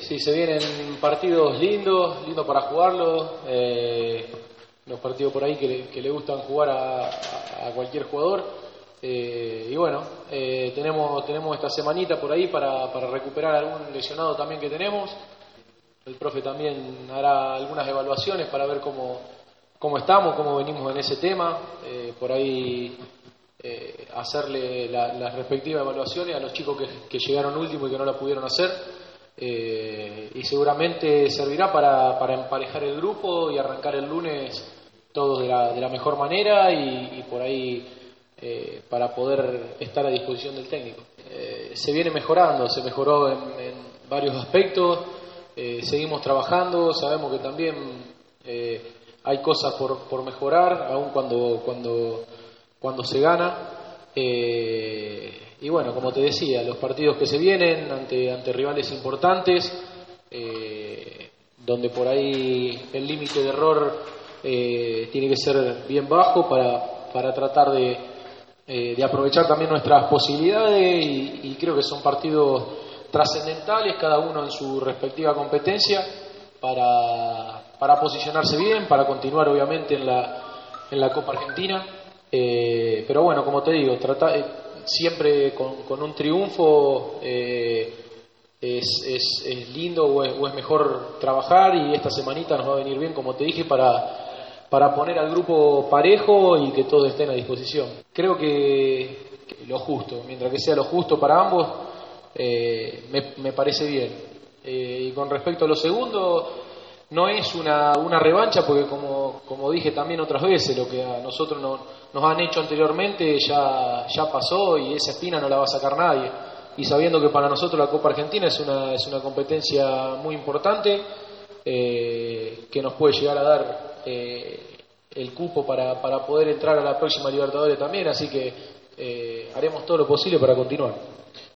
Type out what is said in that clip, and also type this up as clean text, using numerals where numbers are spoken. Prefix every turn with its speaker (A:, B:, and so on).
A: sí, se vienen partidos lindos para jugarlos. Los partidos por ahí que le gustan jugar a cualquier jugador. Y bueno, tenemos esta semanita por ahí para recuperar algún lesionado también que tenemos. El profe también hará algunas evaluaciones para ver cómo estamos, cómo venimos en ese tema. Por ahí hacerle las respectivas evaluaciones a los chicos que llegaron último y que no la pudieron hacer. Y seguramente servirá para emparejar el grupo y arrancar el lunes todos de la mejor manera y por ahí para poder estar a disposición del técnico. Se viene mejorando, se mejoró en varios aspectos, seguimos trabajando, sabemos que también hay cosas por mejorar, aun cuando se gana. Y bueno, como te decía, los partidos que se vienen ante rivales importantes, donde por ahí el límite de error tiene que ser bien bajo para tratar de aprovechar también nuestras posibilidades y creo que son partidos trascendentales, cada uno en su respectiva competencia, para posicionarse bien, para continuar obviamente en la Copa Argentina. Pero bueno, como te digo, siempre con un triunfo es lindo o es mejor trabajar, y esta semanita nos va a venir bien, como te dije, para poner al grupo parejo y que todos estén a disposición. Creo que lo justo, mientras que sea lo justo para ambos, me parece bien. Y con respecto a lo segundo, no es una revancha, porque como dije también otras veces, lo que a nosotros nos han hecho anteriormente ya pasó, y esa espina no la va a sacar nadie. Y sabiendo que para nosotros la Copa Argentina es una competencia muy importante, que nos puede llegar a dar el cupo para poder entrar a la próxima Libertadores también, así que haremos todo lo posible para continuar.